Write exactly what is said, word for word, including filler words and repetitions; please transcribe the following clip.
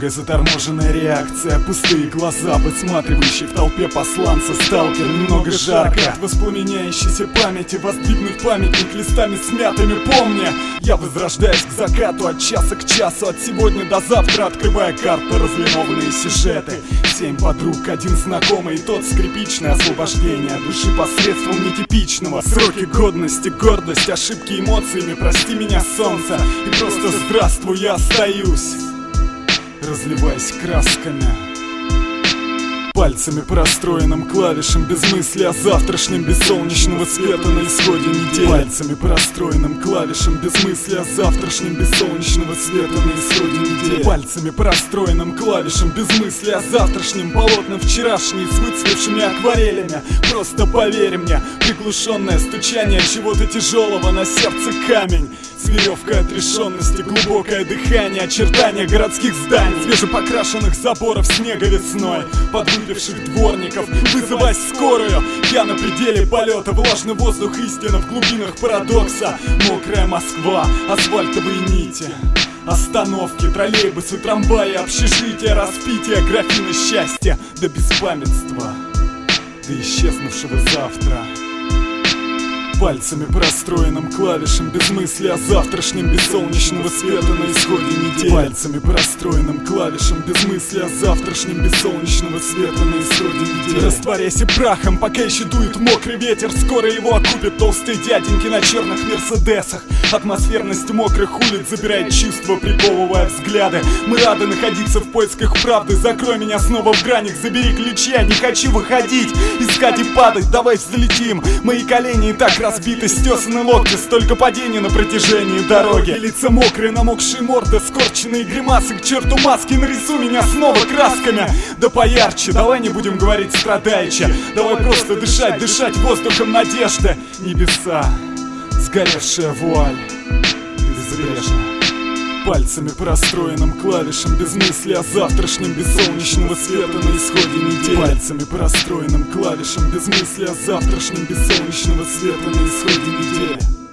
Немного заторможенная реакция, пустые глаза, высматривающие в толпе посланца. Сталкер, немного жарко от воспламеняющейся памяти. Воздвигнуть памятник листами смятыми, помня. Я возрождаюсь к закату, от часа к часу, от сегодня до завтра, открывая карты, разлинованные сюжеты. Семь подруг, один знакомый, и тот скрипичное освобождение души посредством нетипичного. Сроки годности, гордость, ошибки эмоциями, прости меня, солнце, и просто здравствуй, я остаюсь, разливаясь красками. Пальцами по расстроенным клавишам, без мысли о завтрашнем, без солнечного света на исходе недели. Пальцами по расстроенным клавишам, без мысли о завтрашнем, без солнечного света на исходе недели. Пальцами по расстроенным клавишам, без мысли о завтрашнем, полотна вчерашние с выцветшими акварелями. Просто поверь мне, приглушенное стучание чего-то тяжелого на сердце камень. С веревкой отрешенности, глубокое дыхание, очертания городских зданий, свежепокрашенных заборов снега весной, подвыпивших дворников, вызывай скорую. Я на пределе полета, влажный воздух, истина в глубинах парадокса. Мокрая Москва, асфальтовые нити, остановки, троллейбусы, трамваи, общежития, распитие, графины счастья до беспамятства, до исчезнувшего завтра. Пальцами по расстроенным клавишам, без мысли о завтрашнем, без солнечного света на исходе недели. Пальцами по расстроенным клавишам, без мысли о завтрашнем, без солнечного света на исходе недели. Растворяйся прахом, пока еще дует мокрый ветер. Скоро его окупят толстые дяденьки на черных мерседесах. Атмосферность мокрых улиц забирает чувства, приковывая взгляды. Мы рады находиться в поисках правды. Закрой меня снова в гранях, забери ключи, я не хочу выходить, искать и падать, давай взлетим. Мои колени и так разбиты, стесаны локти, столько падений на протяжении дороги. Лица мокрые, намокшие морды, скорченные гримасы, к черту маски, нарисуй меня снова красками. Да поярче, давай не будем говорить страдаючи, давай просто дышать, дышать воздухом надежды. Небеса, сгоревшая вуаль, безбрежно. Пальцами по расстроенным клавишам, без мысли о завтрашнем, без солнечного света на исходе недели. Пальцами по расстроенным клавишам, без мысли о завтрашнем, без солнечного света на исходе недели.